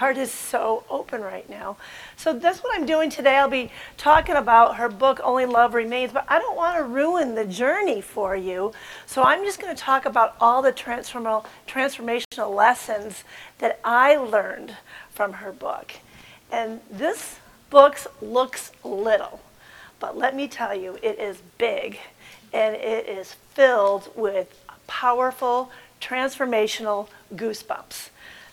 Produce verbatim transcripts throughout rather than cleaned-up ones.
heart is so open right now. So that's what I'm doing today. I'll be talking about her book, Only Love Remains, but I don't want to ruin the journey for you. So I'm just going to talk about all the transformational, transformational lessons that I learned from her book. And this book looks little, but let me tell you, it is big, and it is filled with powerful, transformational goosebumps.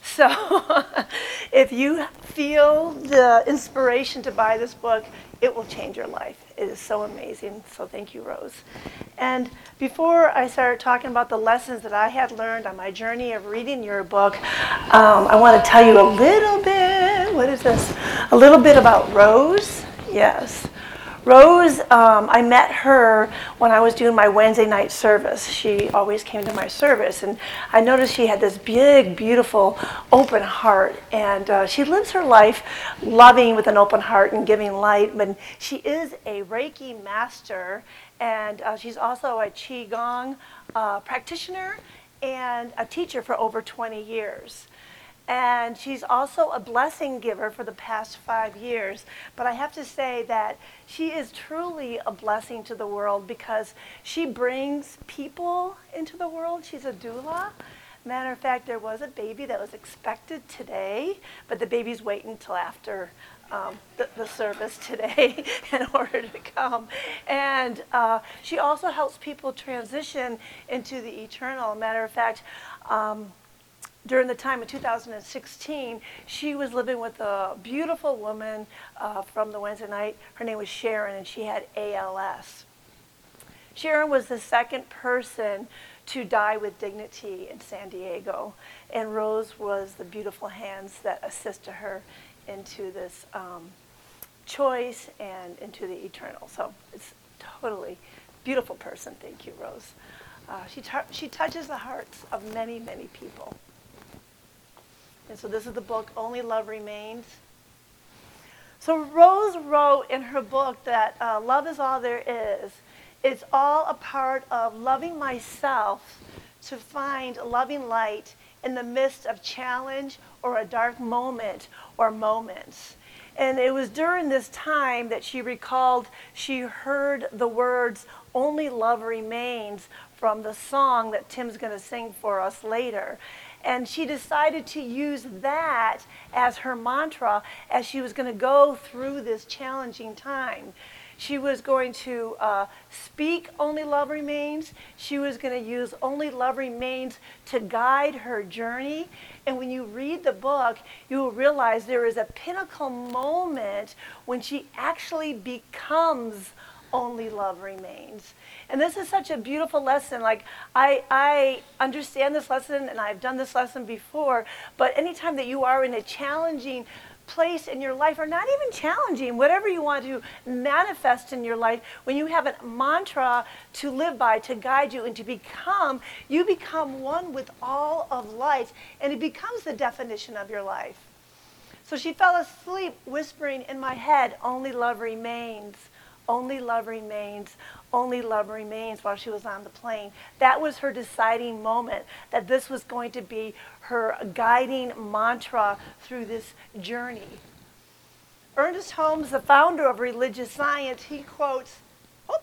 So if you feel the inspiration to buy this book, it will change your life. It is so amazing. So thank you, Rose. And before I start talking about the lessons that I had learned on my journey of reading your book, um, I want to tell you a little bit, what is this? A little bit about Rose. Yes. Rose, um, I met her when I was doing my Wednesday night service. She always came to my service, and I noticed she had this big, beautiful, open heart, and uh, she lives her life loving with an open heart and giving light. But she is a Reiki master, and uh, she's also a Qigong uh, practitioner and a teacher for over twenty years. And she's also a blessing giver for the past five years. But I have to say that she is truly a blessing to the world because she brings people into the world. She's a doula. Matter of fact, there was a baby that was expected today, but the baby's waiting until after um, the, the service today in order to come. And uh, she also helps people transition into the eternal. Matter of fact, um, during the time of two thousand sixteen, she was living with a beautiful woman uh, from the Wednesday night. Her name was Sharon, and she had A L S. Sharon was the second person to die with dignity in San Diego, and Rose was the beautiful hands that assisted her into this um, choice and into the eternal. So it's totally beautiful person. Thank you, Rose. Uh, she, t- she touches the hearts of many, many people. And so this is the book, Only Love Remains. So Rose wrote in her book that uh, love is all there is. It's all a part of loving myself to find loving light in the midst of challenge or a dark moment or moments. And it was during this time that she recalled she heard the words, Only Love Remains, from the song that Tim's going to sing for us later. And she decided to use that as her mantra as she was going to go through this challenging time. She was going to uh, speak Only Love Remains. She was going to use Only Love Remains to guide her journey. And when you read the book, you will realize there is a pinnacle moment when she actually becomes Only Love Remains. And this is such a beautiful lesson. Like, I, I understand this lesson, and I've done this lesson before, but anytime that you are in a challenging place in your life, or not even challenging, whatever you want to manifest in your life, when you have a mantra to live by, to guide you, and to become, you become one with all of life, and it becomes the definition of your life. So she fell asleep whispering in my head, Only Love Remains. Only love remains, only love remains, while she was on the plane. That was her deciding moment, that this was going to be her guiding mantra through this journey. Ernest Holmes, the founder of religious science, he quotes, oh,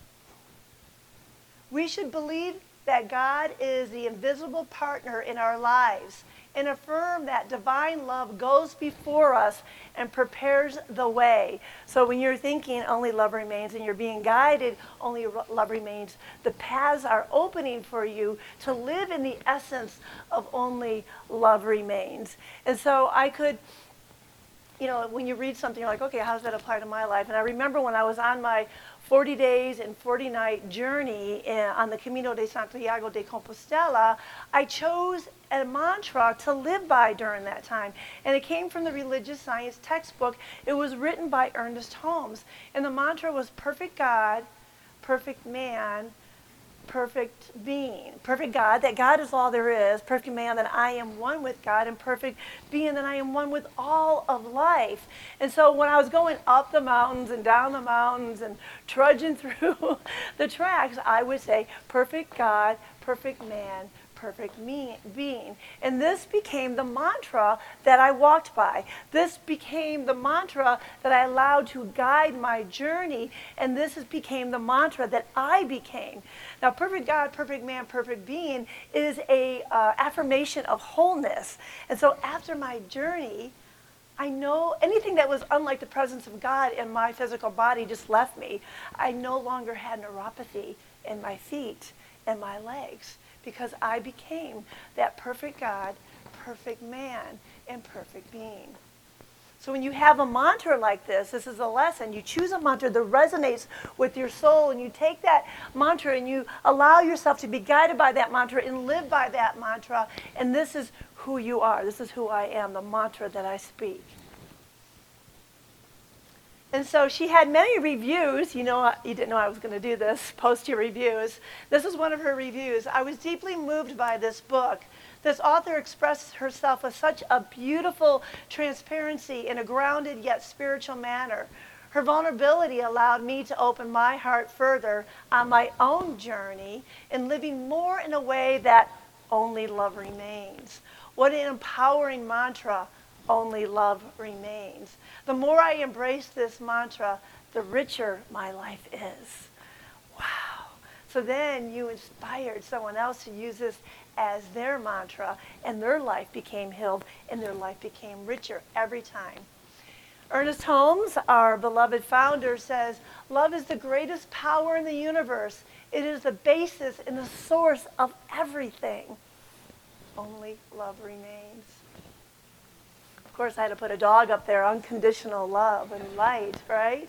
we should believe that God is the invisible partner in our lives and affirm that divine love goes before us and prepares the way. So when you're thinking only love remains and you're being guided, only love remains, the paths are opening for you to live in the essence of only love remains. And so I could, you know, when you read something, you're like, okay, how does that apply to my life? And I remember when I was on my forty days and forty night journey in, on the Camino de Santiago de Compostela, I chose a mantra to live by during that time. And it came from the religious science textbook. It was written by Ernest Holmes. And the mantra was perfect God, perfect man, perfect being. Perfect God, that God is all there is. Perfect man, that I am one with God. And perfect being, that I am one with all of life. And so when I was going up the mountains and down the mountains and trudging through the tracks, I would say, perfect God, perfect man, perfect me- being. And this became the mantra that I walked by. This became the mantra that I allowed to guide my journey. And this is, became the mantra that I became. Now, perfect God, perfect man, perfect being is a uh, affirmation of wholeness. And so after my journey, I know anything that was unlike the presence of God in my physical body just left me. I no longer had neuropathy in my feet and my legs because I became that perfect God, perfect man, and perfect being. So when you have a mantra like this, this is a lesson. You choose a mantra that resonates with your soul, and you take that mantra and you allow yourself to be guided by that mantra and live by that mantra. And this is who you are. This is who I am, the mantra that I speak. And so she had many reviews. You know, you didn't know I was going to do this, post your reviews. This is one of her reviews. I was deeply moved by this book. This author expresses herself with such a beautiful transparency in a grounded yet spiritual manner. Her vulnerability allowed me to open my heart further on my own journey in living more in a way that only love remains. What an empowering mantra, only love remains. The more I embrace this mantra, the richer my life is. Wow. So then you inspired someone else to use this as their mantra, and their life became healed, and their life became richer every time. Ernest Holmes, our beloved founder, says, "Love is the greatest power in the universe. It is the basis and the source of everything. Only love remains." Of course, I had to put a dog up there, unconditional love and light, right?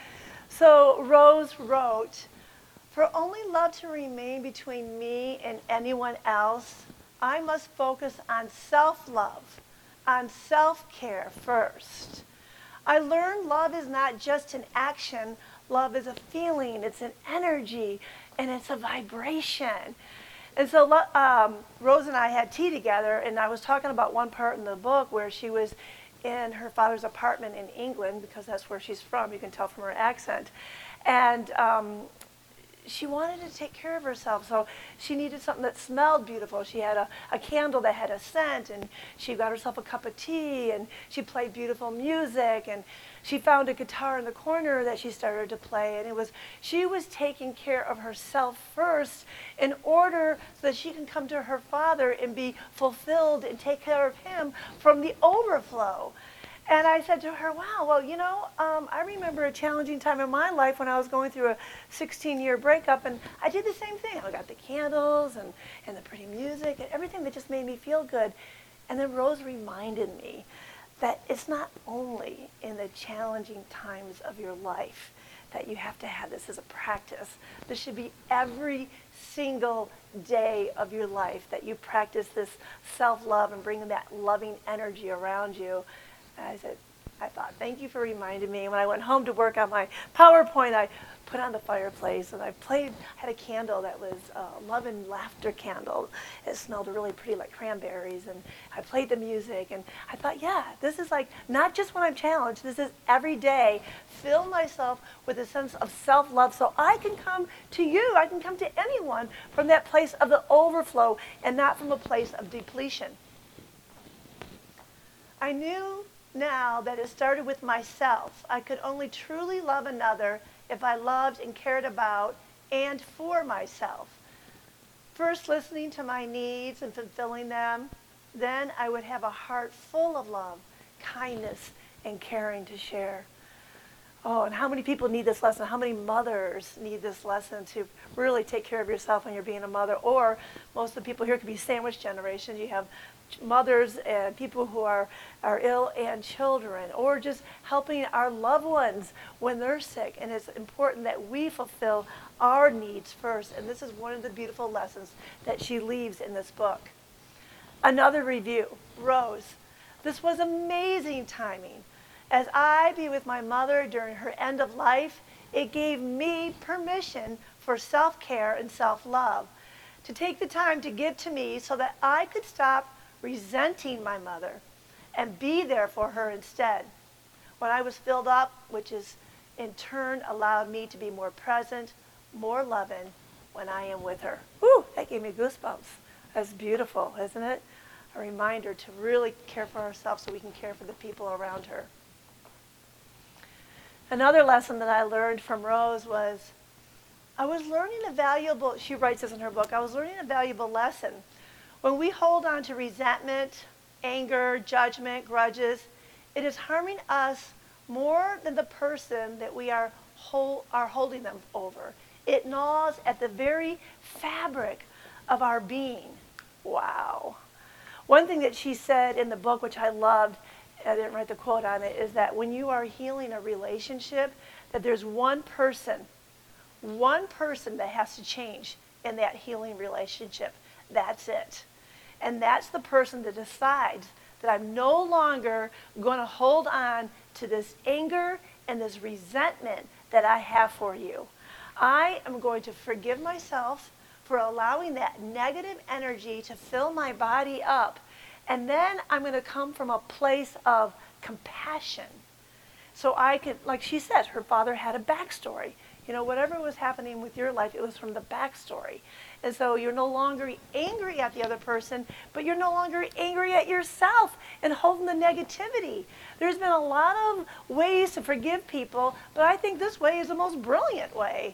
So Rose wrote, "For only love to remain between me and anyone else, I must focus on self-love, on self-care first. I learned love is not just an action. Love is a feeling, it's an energy, and it's a vibration." And so um, Rose and I had tea together, and I was talking about one part in the book where she was in her father's apartment in England, because that's where she's from. You can tell from her accent. And um, she wanted to take care of herself, so she needed something that smelled beautiful. She had a, a candle that had a scent, and she got herself a cup of tea, and she played beautiful music, and she found a guitar in the corner that she started to play, and it was, she was taking care of herself first in order so that she can come to her father and be fulfilled and take care of him from the overflow. And I said to her, wow, well, you know, um, I remember a challenging time in my life when I was going through a sixteen-year breakup, and I did the same thing. I got the candles and, and the pretty music and everything that just made me feel good. And then Rose reminded me that it's not only in the challenging times of your life that you have to have this as a practice. This should be every single day of your life that you practice this self-love and bring that loving energy around you. And I said, I thought, thank you for reminding me. When I went home to work on my PowerPoint, I put on the fireplace and I played, I had a candle that was a love and laughter candle. It smelled really pretty like cranberries, and I played the music, and I thought, yeah, this is like, not just when I'm challenged, this is every day. Fill myself with a sense of self-love so I can come to you, I can come to anyone from that place of the overflow and not from a place of depletion. I knew now that it started with myself. I could only truly love another if I loved and cared about and for myself. First, listening to my needs and fulfilling them, then I would have a heart full of love, kindness, and caring to share. Oh, and how many people need this lesson? How many mothers need this lesson to really take care of yourself when you're being a mother? Or most of the people here could be sandwich generation. You have mothers and people who are, are ill and children, or just helping our loved ones when they're sick. And it's important that we fulfill our needs first. And this is one of the beautiful lessons that she leaves in this book. Another review, Rose. This was amazing timing. As I be with my mother during her end of life, it gave me permission for self-care and self-love to take the time to give to me so that I could stop resenting my mother and be there for her instead. When I was filled up, which is in turn allowed me to be more present, more loving when I am with her. Whew, that gave me goosebumps. That's beautiful, isn't it? A reminder to really care for ourselves so we can care for the people around her. Another lesson that I learned from Rose was I was learning a valuable, she writes this in her book, I was learning a valuable lesson. When we hold on to resentment, anger, judgment, grudges, it is harming us more than the person that we are, hold, are holding them over. It gnaws at the very fabric of our being. Wow. One thing that she said in the book, which I loved, I didn't write the quote on it, is that when you are healing a relationship, that there's one person, one person that has to change in that healing relationship. That's it. And that's the person that decides that I'm no longer going to hold on to this anger and this resentment that I have for you. I am going to forgive myself for allowing that negative energy to fill my body up. And then I'm going to come from a place of compassion. So I can, like she said, her father had a backstory. You know, whatever was happening with your life, it was from the backstory. And so you're no longer angry at the other person, but you're no longer angry at yourself and holding the negativity. There's been a lot of ways to forgive people, but I think this way is the most brilliant way.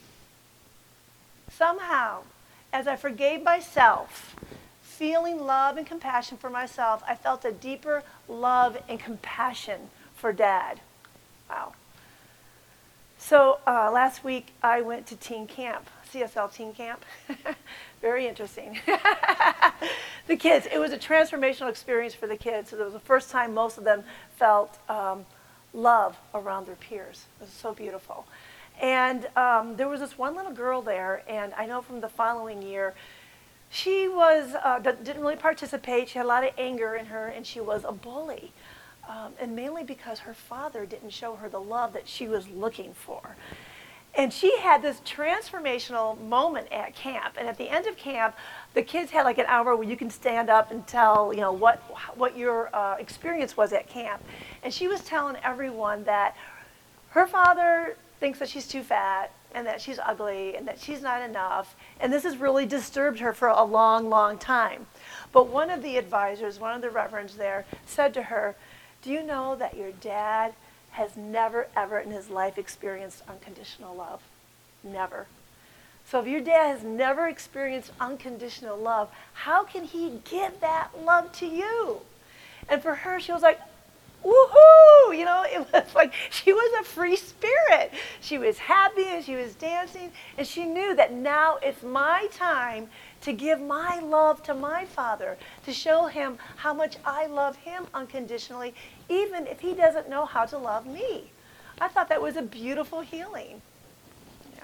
Somehow, as I forgave myself, feeling love and compassion for myself, I felt a deeper love and compassion for Dad. Wow. So uh, last week I went to teen camp, C S L teen camp. Very interesting. The kids, it was a transformational experience for the kids. So it was the first time most of them felt um, love around their peers. It was so beautiful. And um, there was this one little girl there, and I know from the following year, she was uh, didn't really participate. She had a lot of anger in her, and she was a bully. Um, and mainly because her father didn't show her the love that she was looking for. And she had this transformational moment at camp. And at the end of camp, the kids had like an hour where you can stand up and tell, you know, what, what your uh, experience was at camp. And she was telling everyone that her father thinks that she's too fat and that she's ugly and that she's not enough. And this has really disturbed her for a long, long time. But one of the advisors, one of the reverends there, said to her, do you know that your dad has never, ever in his life experienced unconditional love? Never. So if your dad has never experienced unconditional love, how can he give that love to you? And for her, she was like, woohoo! You know, it was like she was a free spirit. She was happy and she was dancing, and she knew that now it's my time to give my love to my father, to show him how much I love him unconditionally, even if he doesn't know how to love me. I thought that was a beautiful healing. Yeah.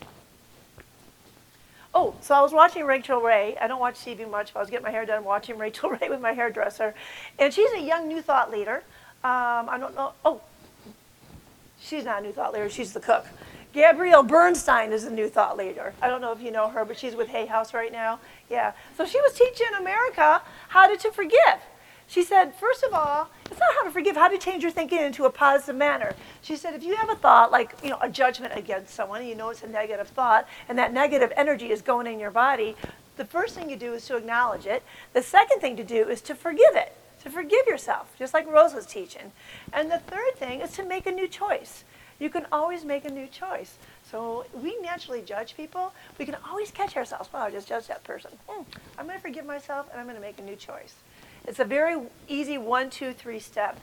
Oh, so I was watching Rachel Ray. I don't watch T V much, but I was getting my hair done watching Rachel Ray with my hairdresser. And she's a young New Thought leader. Um, I don't know. Oh, she's not a New Thought leader. She's the cook. Gabrielle Bernstein is a New Thought leader. I don't know if you know her, but she's with Hay House right now. Yeah. So she was teaching America how to, to forgive. She said, first of all, it's not how to forgive, how to change your thinking into a positive manner. She said, if you have a thought, like, you know, a judgment against someone, and you know it's a negative thought, and that negative energy is going in your body, the first thing you do is to acknowledge it. The second thing to do is to forgive it, to forgive yourself, just like Rose was teaching. And the third thing is to make a new choice. You can always make a new choice. So we naturally judge people. We can always catch ourselves. Wow, I just judged that person. Hmm, I'm going to forgive myself, and I'm going to make a new choice. It's a very easy one, two, three step.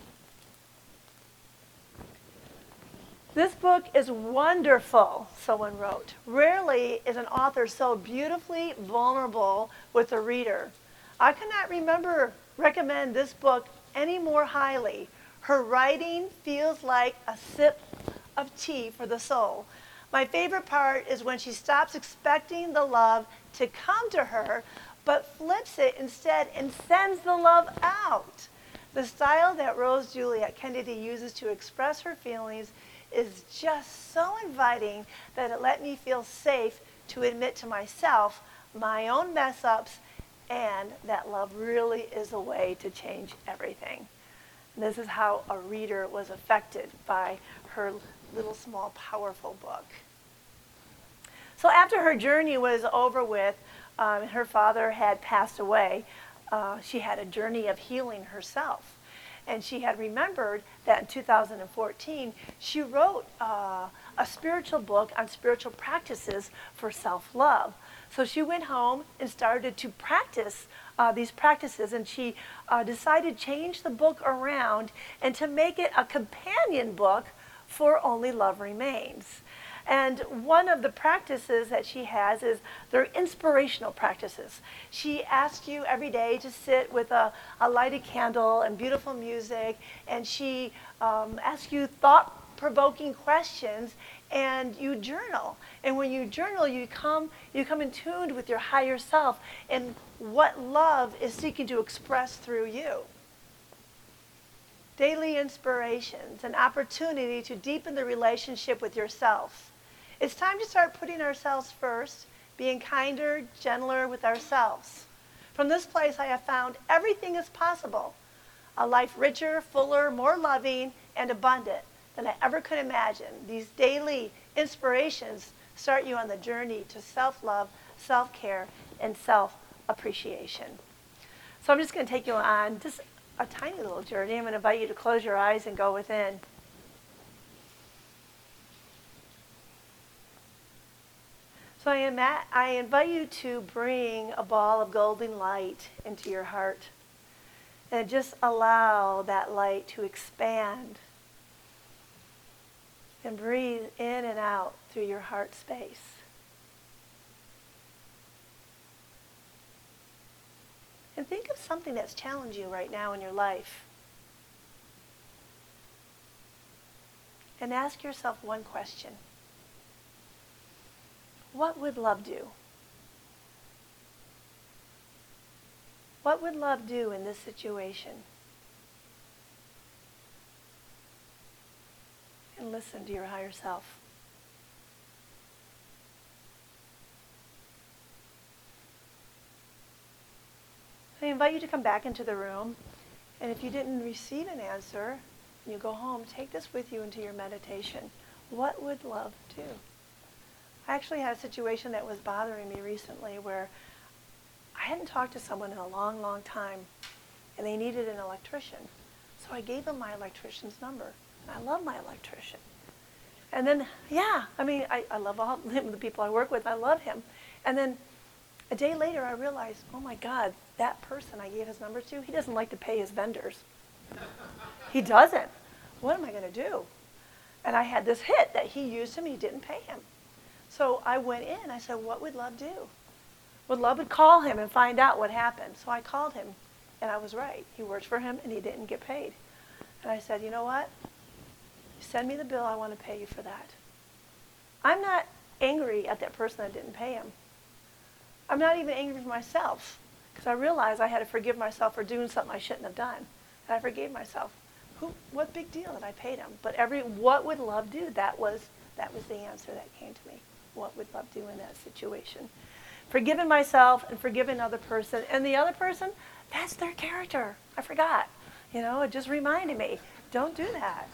This book is wonderful, someone wrote. Rarely is an author so beautifully vulnerable with a reader. I cannot remember, recommend this book any more highly. Her writing feels like a sip of tea for the soul. My favorite part is when she stops expecting the love to come to her, but flips it instead and sends the love out. The style that Rose Juliet Kennedy uses to express her feelings is just so inviting that it let me feel safe to admit to myself my own mess-ups, and that love really is a way to change everything. And this is how a reader was affected by her little, small, powerful book. So after her journey was over with, um, her father had passed away, uh, she had a journey of healing herself. And she had remembered that in two thousand fourteen, she wrote uh, a spiritual book on spiritual practices for self-love. So she went home and started to practice uh, these practices, and she uh, decided to change the book around and to make it a companion book for Only Love Remains. And one of the practices that she has is they're inspirational practices. She asks you every day to sit with a, a lighted candle and beautiful music, and she um, asks you thought-provoking questions, and you journal. And when you journal, you come, you come in tune with your higher self and what love is seeking to express through you. Daily inspirations, an opportunity to deepen the relationship with yourself. It's time to start putting ourselves first, being kinder, gentler with ourselves. From this place, I have found everything is possible. A life richer, fuller, more loving, and abundant than I ever could imagine. These daily inspirations start you on the journey to self-love, self-care, and self-appreciation. So I'm just going to take you on just a tiny little journey. I'm going to invite you to close your eyes and go within. So I, am at, I invite you to bring a ball of golden light into your heart and just allow that light to expand and breathe in and out through your heart space. And think of something that's challenged you right now in your life. And ask yourself one question. What would love do? What would love do in this situation? And listen to your higher self. I invite you to come back into the room, and if you didn't receive an answer, you go home, take this with you into your meditation. What would love do? I actually had a situation that was bothering me recently where I hadn't talked to someone in a long, long time, and they needed an electrician. So I gave them my electrician's number. And I love my electrician. And then, yeah, I mean, I, I love all the people I work with. I love him. And then a day later, I realized, oh my God, that person I gave his number to, he doesn't like to pay his vendors. He doesn't. What am I going to do? And I had this hit that he used him, he didn't pay him. So I went in, I said, what would love do? Would love would call him and find out what happened. So I called him, and I was right. He worked for him, and he didn't get paid. And I said, you know what? Send me the bill, I want to pay you for that. I'm not angry at that person that didn't pay him. I'm not even angry for myself, because I realized I had to forgive myself for doing something I shouldn't have done. And I forgave myself. Who, what big deal that I paid him? But every, what would love do? That was, that was the answer that came to me. What would love do in that situation? Forgiving myself and forgiving another person. And the other person, that's their character. I forgot. You know, it just reminded me. Don't do that.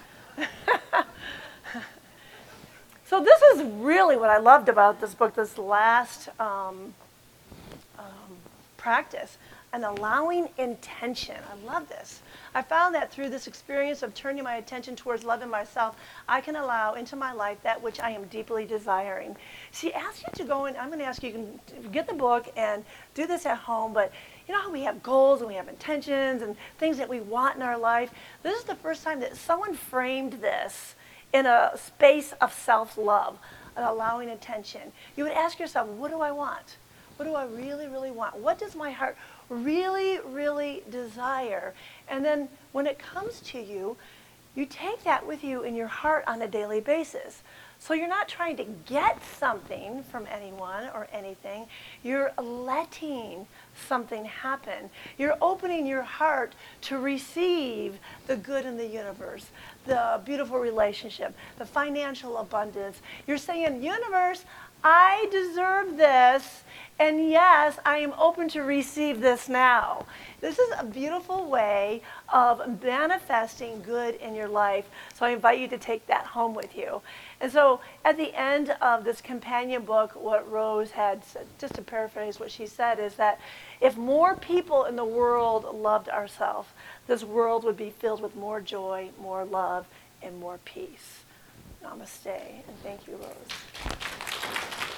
So this is really what I loved about this book, this last um, um, practice, an allowing intention. I love this. I found that through this experience of turning my attention towards loving myself, I can allow into my life that which I am deeply desiring. She asks you to go in, I'm going to ask you, you can get the book and do this at home, but you know how we have goals and we have intentions and things that we want in our life? This is the first time that someone framed this in a space of self-love, an allowing attention. You would ask yourself, what do I want? What do I really, really want? What does my heart really, really desire? And then when it comes to you, you take that with you in your heart on a daily basis. So you're not trying to get something from anyone or anything. You're letting something happen. You're opening your heart to receive the good in the universe, the beautiful relationship, the financial abundance. You're saying, universe, I deserve this, And yes, I am open to receive this now. This is a beautiful way of manifesting good in your life. So I invite you to take that home with you. And so at the end of this companion book, what Rose had said, just to paraphrase what she said, is that if more people in the world loved ourselves, this world would be filled with more joy, more love, and more peace. Namaste, and thank you, Rose.